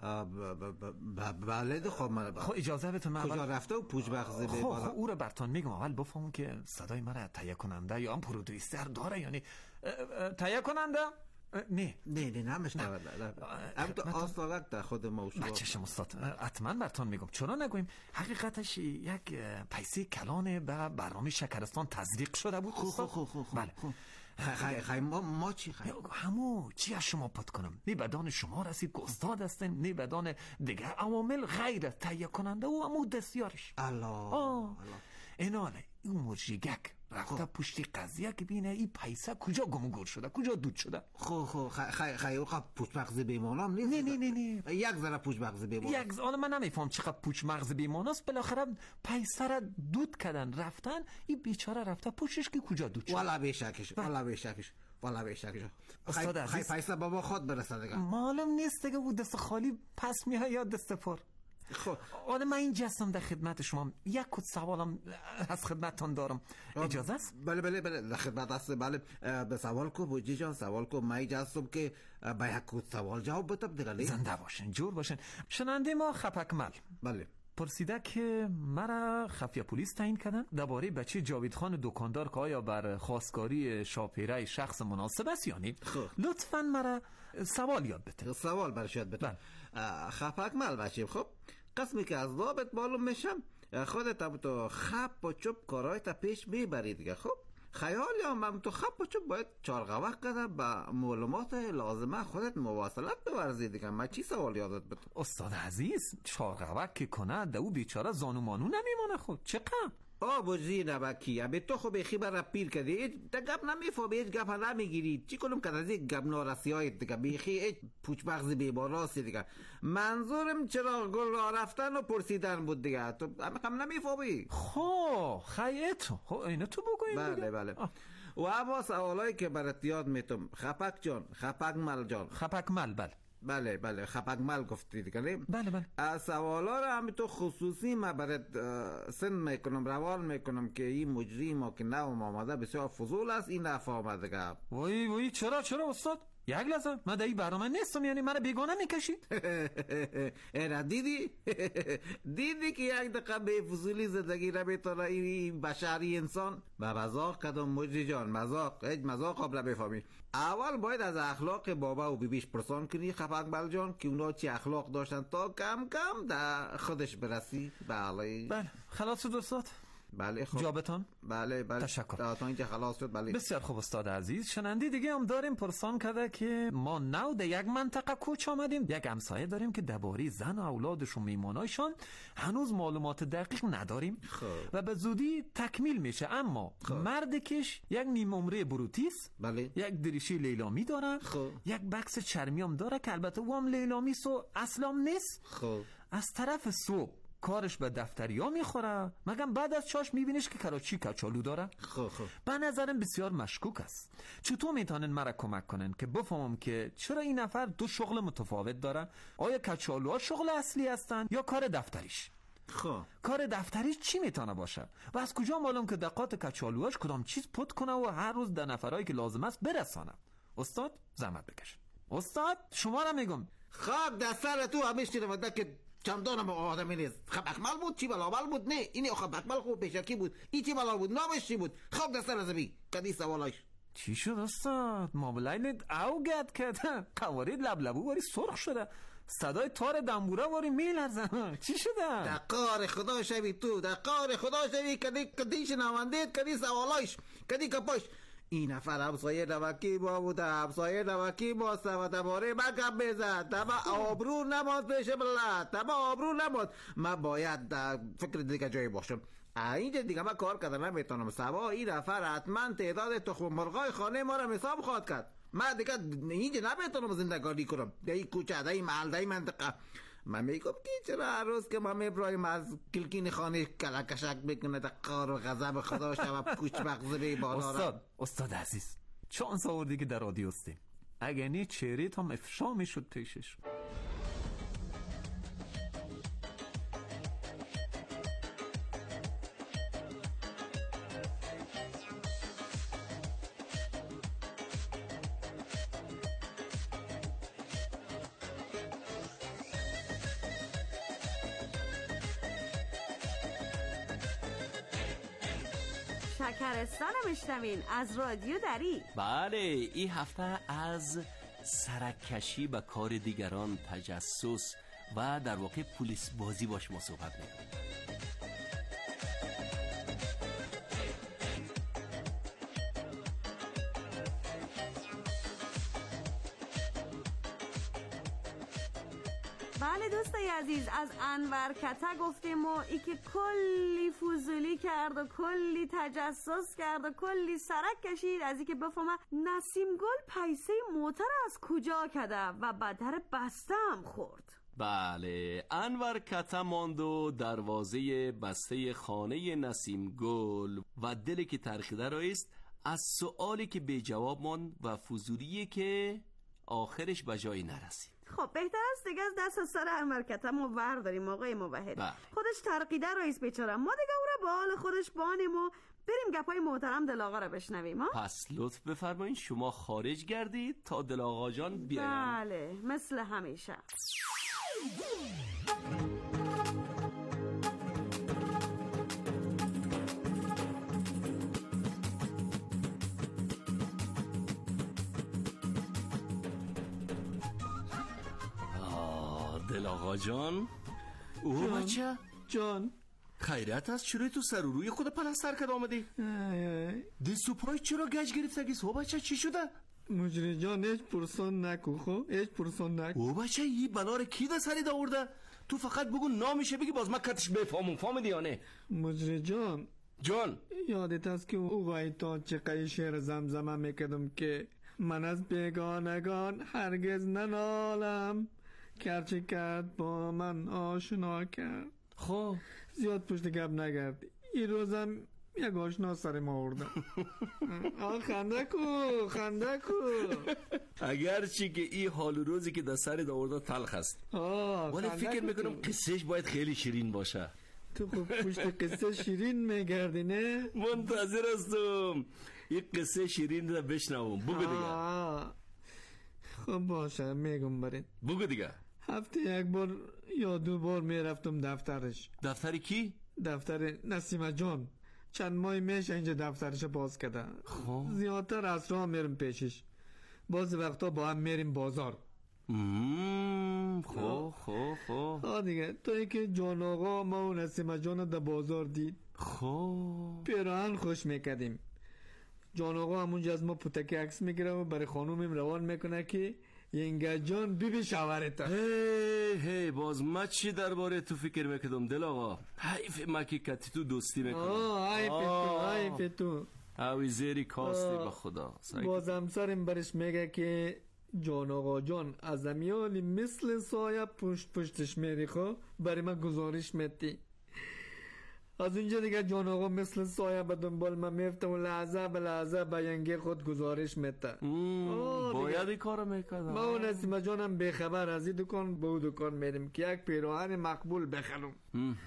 بله خب من خب اجازه بتم. کجا رفته و پوچ بخزه به بالا؟ خب او رو برتون میگم اول بفهمم که صدای من تهیه کننده یا هم پرودوسر داره. یعنی تهیه کننده نه نه نه نمیشنوه. هم تو آستالک در خود موضوع. نه چشم استاد، حتما برتون میگم. چرا نگویم حقیقتش یک پیسه کلان به برنامه شکرستان تزریق شده بود. خو خو خو خو بله. خیلی خیلی ما, ما چی خیلی همو چی از شما پد کنم؟ نه بدان شما رسید که استاد هستیم، نه بدان دیگه عوامل غیر تهیه کننده و همو دستیارش. الله ایناله این مرجیگک رفته پشتی قضیه که بینه این پیسه کجا گمگور شده، کجا دود شده. خو خو خیلی خیلی خیلی پوچ مغز بیمانم نیست. نه نه نه نه یک ذره پوچ مغز بیمانم. یک ذره من نمیفهم چقدر پوچ مغز بیماناست. بالاخره پیسه را دود کردن رفتن، این بیچاره رفته پوچش که کجا دود شده. والا بیشکش والا بیشکش والا بیشکش. استاد عزیز خیلی پیسه بابا خود برسه دیگه. معلوم نیست دیگه او دست خالی پس میاد یا دست پر. خب آره من این جستم در خدمت شما. یک کد سوالم از خدمتتان دارم، اجازه است؟ بله بله بله در خدمت است. بله به سوال کو بوجی جان سوال کو. من جستم که به یک کد سوال جواب بدم دیگه. زنده باشین جور باشین. شنونده ما خپکمل بله پرسیده که مرا خفیه پلیس تعیین کردن درباره بچه جاوید خان دکاندار که آیا بر خواستگاری شاپیره شخص مناسب است یا نه. لطفاً مرا سوال یاد بده. سوال برش یاد بده. خپکمل بچه. خب قسمی که از ضابط معلوم میشم خودت هم تو خپ و چوب کارایت پیش میبری دیگه. خب خیالی هم تو خپ و چوب باید چارقوق کده به معلومات لازمه خودت مواصلت بورزی دیگه. من چی سوال یادت بده؟ استاد عزیز چارقوق که کنه ده او بیچاره زانو مانو نمیمانه. خود چقدر آه بوزی نبکی ابی تو خب بخی برا پیر کردی ایچ دا گب نمیفهمی ایچ گب ها نمیگیری. چی کنم که از این گب نارسی های دیگه بخی ایچ پوچ مغزی بیباراسی دیگه. منظورم چرا گل را رفتن و پرسیدن بود دیگه. تو هم نمیفهمی. خب خیلی خب اینو تو بگویم. بله بله آه. و اما سوالایی که برات یاد میتم خپک جان خپک مل جان خپک مل بله بله بله خپک مل گفتی دیگه. بله بله از سوالا رو هم تو خصوصی من برات سن میکنم روال میکنم که این مجری ما که نو آمده بسیار فضول است. این دفعه آمده دیگه. وای وای چرا چرا استاد؟ یک لحظه من در این برنامه نیستم. یعنی من بیگانه میکشید؟ اینا دیدی؟ دیدی که یک دقیقه به فضولی زدگی را بیتاره این بشری انسان به مذاق کدام مجری جان. مذاق هیچ مذاق قبل بفهمی. اول باید از اخلاق بابا و بیبیش پرسان کنی خپک بل جان که اونا چی اخلاق داشتن تا کم کم در خودش برسی. بله بله خلاص شد استاد. بله خب جابتان بله بله تشکر تا اینجا خلاص شد. بله بسیار خوب استاد عزیز. شنونده دیگه هم داریم پرسان کرده که ما نو در یک منطقه کوچ آمدیم. یک همسایه داریم که درباره زن و اولادش و میمانایشان هنوز معلومات دقیق نداریم. خب. و به زودی تکمیل میشه. اما خب. مردکش یک نیم عمره بروتیس بله. یک دریشی لیلامی داره. خب. یک بکس چرمی هم داره که البته او هم لیلامی سو اصلا نیست. خب. از طرف صبح کارش به دفتری ها میخوره، مگم بعد از چاش میبینیش که کراچی کچالو داره. خب خب به نظرم بسیار مشکوک است. چطور میتونن مرا کمک کنن که بفهمم که چرا این نفر دو شغل متفاوت داره؟ آیا کچالوها شغل اصلی هستن یا کار دفتریش؟ خب کار دفتریش چی میتونه باشه و از کجا معلوم که دقات کچالوهاش کدام چیز پد کنه و هر روز در نفرایی که لازم است برسانه؟ استاد زحمت بکش. استاد شما را میگم. خب در سر تو همیشه نمده که چندانم آدمی نیست. خب اکمل بود چی بلا بود؟ نه اینی خب اکمل خوب پیشکی بود. این چی بلا بود؟ نامش چی بود؟ خب دستر از بی کدی سوالایش چی شد استاد؟ مابلاینت او گد کردن قوارید لبلبو واری سرخ شده، صدای تار دنبوره واری میلرزن. چی شده؟ در قار خدا شوی تو، در قار خدا شوی کدی کدیش نماندید کدی سوالایش کدی کپاش. این نفر همسایه نمکی ما بوده، همسایه نمکی ماست و درباره من گپ میزد. تمام آبرو نماند پیش ملت، تمام آبرو نماند. من باید فکر دیگه جایی باشم. اینجا دیگه من کار کردن نمیتونم. سوا این نفر حتما تعداد تخم مرغای خانه ما را حساب خواهد کرد. من دیگه اینجا نمیتونم زندگانی کنم. در این کوچه، در این محل، در این منطقه. من میگم که چرا هر روز که ما میبرایم از کلکین خانه کلکشک میکنه در قار و غضب خدا شب کوچ مغزه بی بالا. استاد استاد عزیز چانس آوردی که در رادیو هستیم. اگه نی چهرهت هم افشا میشد پیشش. شکرستان میشنوین از رادیو دری. بله، این هفته از سرکشی به کار دیگران، تجسس و در واقع پلیس بازی باش ما صحبت میکنیم. بله دوستای عزیز، از انور کته گفتیم و ای که کلی فضولی کرد و کلی تجسس کرد و کلی سرک کشید از ای که بفهمه نسیم گل پیسه موتر از کجا کده و بدر بسته هم خورد. بله، انور کته ماند و دروازه بسته خانه نسیم گل و دلی که ترخیده رایست از سوالی که به جواب ماند و فضولی که آخرش به جایی نرسید. خب بهتر است دیگه از دست و سر انور کته ما ورداریم آقای موحد. بله. خودش ترقیده رئیس بیچاره، ما دیگه او را به حال خودش بانیم و بریم گپای محترم دل آقا را بشنویم. ها؟ پس لطف بفرمایید شما خارج گردید تا دل آقا جان بیاین. بله مثل همیشه. دل آقا جان. او بچه جان خیرت است؟ چرا تو سر و روی خود پلستر کرد آمدی؟ دست و پای چرا گج گرفتگی؟ او بچه چی شده؟ مجری جان هیچ پرسان نکو. خب هیچ پرسان نکو. او بچه یی بلار کی ده سری داورده؟ تو فقط بگو نامشه بگی باز من کتش بفهمم. فهمیدی یا نه؟ مجری جان جان یادت است که او وایتا چقدر شعر زمزمه میکردم که من از بیگانگان هرگز ننالم، کرچه کرد با من آشنا کرد. خب زیاد پشت گپ نگردی. این روزم یک آشنا سر ما آوردم. آه خنده کو خنده کو. اگرچه که این حال و روزی که در سر داورده تلخ است، ولی فکر میکنم قصهش باید خیلی شیرین باشه. تو خب پشت قصه شیرین میگردی نه؟ منتظر هستم یک قصه شیرین رو بشنوم. بگو دیگه. خب باشه میگم برین. بگو دیگه. هفته یک بار یا دو بار میرفتم دفترش. دفتر کی؟ دفتر نسیمه جان. چند ماه میشه اینجا دفترش باز کرده. خب زیادتر از راه میرم پیشش. باز وقتا با هم میریم بازار. خب خب خب ها دیگه توی که جان آقا ما و نسیمه جان در بازار دید. خب پیراهن خوش میکردیم. جان آقا همونجا از ما پوتکی عکس میگیره و برای خانومیم روان میکنه که ینگه جان بی بی شوارتا. هی هی باز ما چی درباره تو فکر میکردم دل آقا؟ حیف ما که کتی تو دوستی میکنم. آه حیف تو حیف تو اوی زیری کاستی به خدا. باز همسرم برش میگه که جان آقا جان از امیالی مثل سایه پشت پشتش میری. خب برای من گزارش میدی. از اینجا دیگه جان آقا مثل سایه به دنبال من میفته و لحظه به لحظه به ینگه خود گزارش میده. باید این کارو میکردم. ما و نسیمه جانم بخبر از این دکان به اون دکان میریم که یک پیراهن مقبول بخرم.